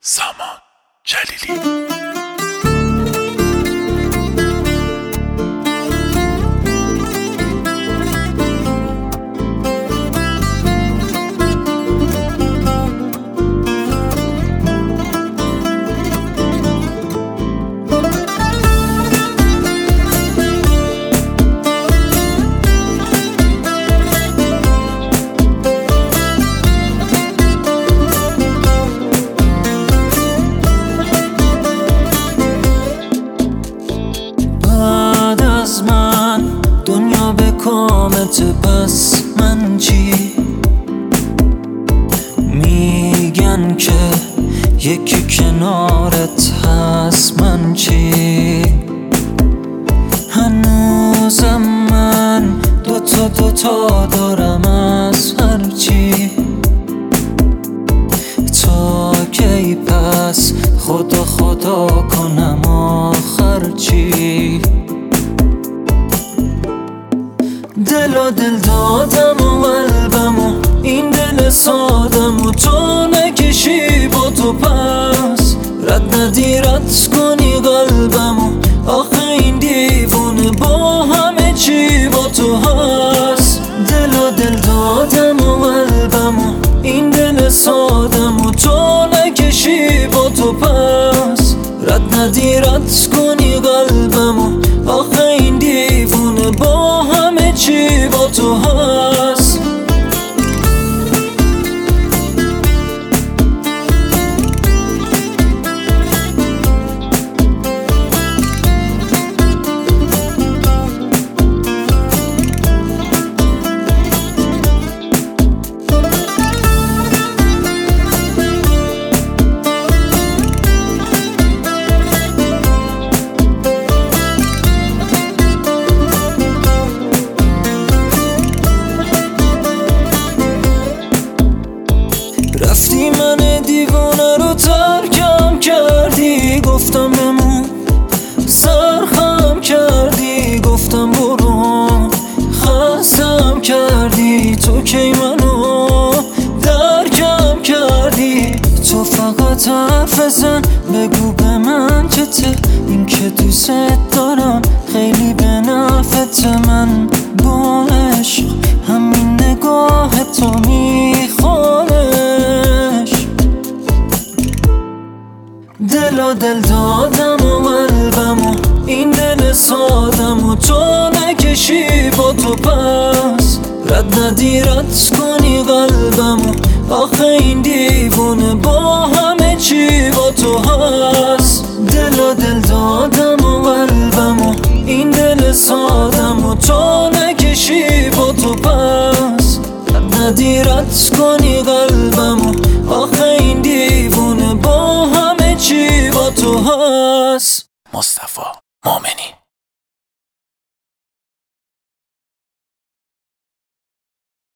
سامان جلیلی. دنیا به کامت، پس من چی؟ میگن که یکی کنارت هست، من چی؟ هنوزم من دوتا دارم از هر چی. تا کی پس خدا کنم آخر چی؟ دل دادم و قلبم و این دل سادم و تو نکشی با تو، پس رد ندی رد کنی قلبم و آخه این دیوونه با همه چی با تو هست. دل دادم و قلبم و این دل سادم و تو نکشی با تو، پس رد ندی رد کنی قلبم و آخه این دیوونه با همه چی با تو هست. رفتی من دیوانه رو ترکم کردی، گفتم بمون، سرخم کردی، گفتم برو، خستم کردی، تو کی منو درکم کردی. تو فقط حرف بزن، بگو به من که این که دوست دارم خیلی به نفعت. من با عشق همین نگاه تو میخوانش. دل دادم و قلبم و این دل سادم و تو نکشی با تو، پس رد ندی رد کنی قلبم و آخه این دیوونه با همه چی با تو هست. دل دادم و قلبم و این دل سادم و تو نکشی با تو، پس رد ندی رد کنی قلبم و آخه این دیوونه با همه چی با تو هست. مصطفی مومنی.